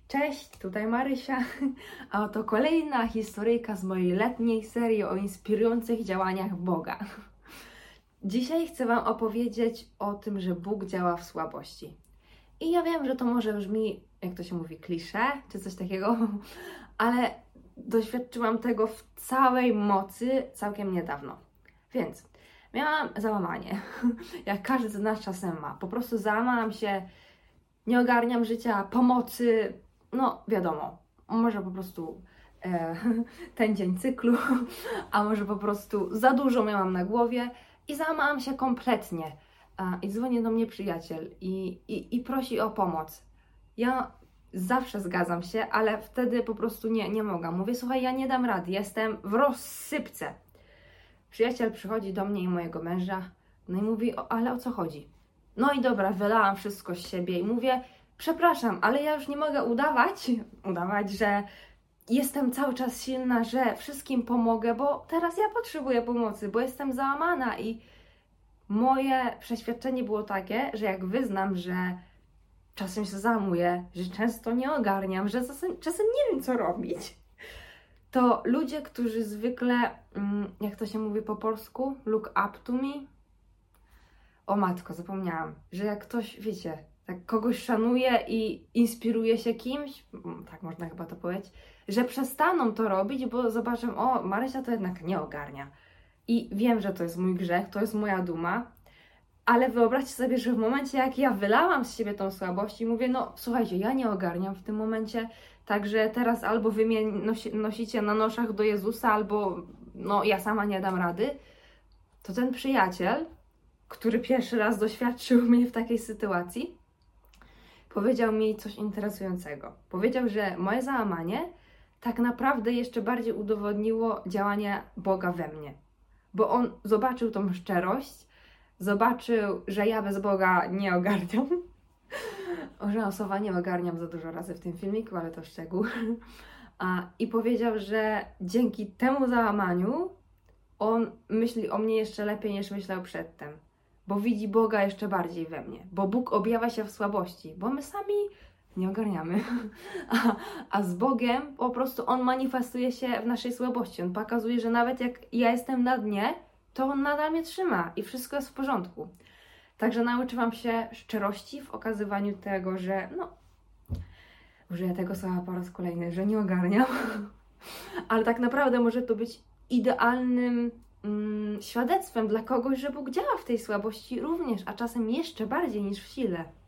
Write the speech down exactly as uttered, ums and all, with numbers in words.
Cześć, tutaj Marysia, a oto kolejna historyjka z mojej letniej serii o inspirujących działaniach Boga. Dzisiaj chcę Wam opowiedzieć o tym, że Bóg działa w słabości. I ja wiem, że to może brzmi, jak to się mówi, klisze, czy coś takiego, ale doświadczyłam tego w całej mocy całkiem niedawno. Więc miałam załamanie, jak każdy z nas czasem ma. Po prostu załamałam się, nie ogarniam życia, pomocy, no wiadomo, może po prostu e, ten dzień cyklu, a może po prostu za dużo miałam na głowie i załamałam się kompletnie. A, I dzwoni do mnie przyjaciel i, i, i prosi o pomoc. Ja zawsze zgadzam się, ale wtedy po prostu nie, nie mogę. Mówię, słuchaj, ja nie dam rady, jestem w rozsypce. Przyjaciel przychodzi do mnie i mojego męża, no i mówi, o, ale o co chodzi? No i dobra, wylałam wszystko z siebie i mówię, przepraszam, ale ja już nie mogę udawać, udawać, że jestem cały czas silna, że wszystkim pomogę, bo teraz ja potrzebuję pomocy, bo jestem załamana i moje przeświadczenie było takie, że jak wyznam, że czasem się załamuję, że często nie ogarniam, że czasem, czasem nie wiem, co robić, to ludzie, którzy zwykle, jak to się mówi po polsku, look up to me, o matko, zapomniałam, że jak ktoś, wiecie, tak kogoś szanuje i inspiruje się kimś, tak można chyba to powiedzieć, że przestaną to robić, bo zobaczą, o, Marysia to jednak nie ogarnia. I wiem, że to jest mój grzech, to jest moja duma, ale wyobraźcie sobie, że w momencie, jak ja wylałam z siebie tą słabość i mówię, no słuchajcie, ja nie ogarniam w tym momencie, także teraz albo wy mnie nosi, nosicie na noszach do Jezusa, albo no ja sama nie dam rady, to ten przyjaciel, który pierwszy raz doświadczył mnie w takiej sytuacji, powiedział mi coś interesującego. Powiedział, że moje załamanie tak naprawdę jeszcze bardziej udowodniło działanie Boga we mnie. Bo on zobaczył tą szczerość, zobaczył, że ja bez Boga nie ogarniam. Że słowa nie ogarniam za dużo razy w tym filmiku, ale to szczegół. A, I powiedział, że dzięki temu załamaniu on myśli o mnie jeszcze lepiej niż myślał przedtem. Bo widzi Boga jeszcze bardziej we mnie. Bo Bóg objawia się w słabości. Bo my sami nie ogarniamy. A, a z Bogiem po prostu On manifestuje się w naszej słabości. On pokazuje, że nawet jak ja jestem na dnie, to On nadal mnie trzyma i wszystko jest w porządku. Także nauczyłam się szczerości w okazywaniu tego, że no, użyję tego słowa po raz kolejny, że nie ogarniam. Ale tak naprawdę może to być idealnym mm, świadectwem dla kogoś, że Bóg działa w tej słabości również, a czasem jeszcze bardziej niż w sile.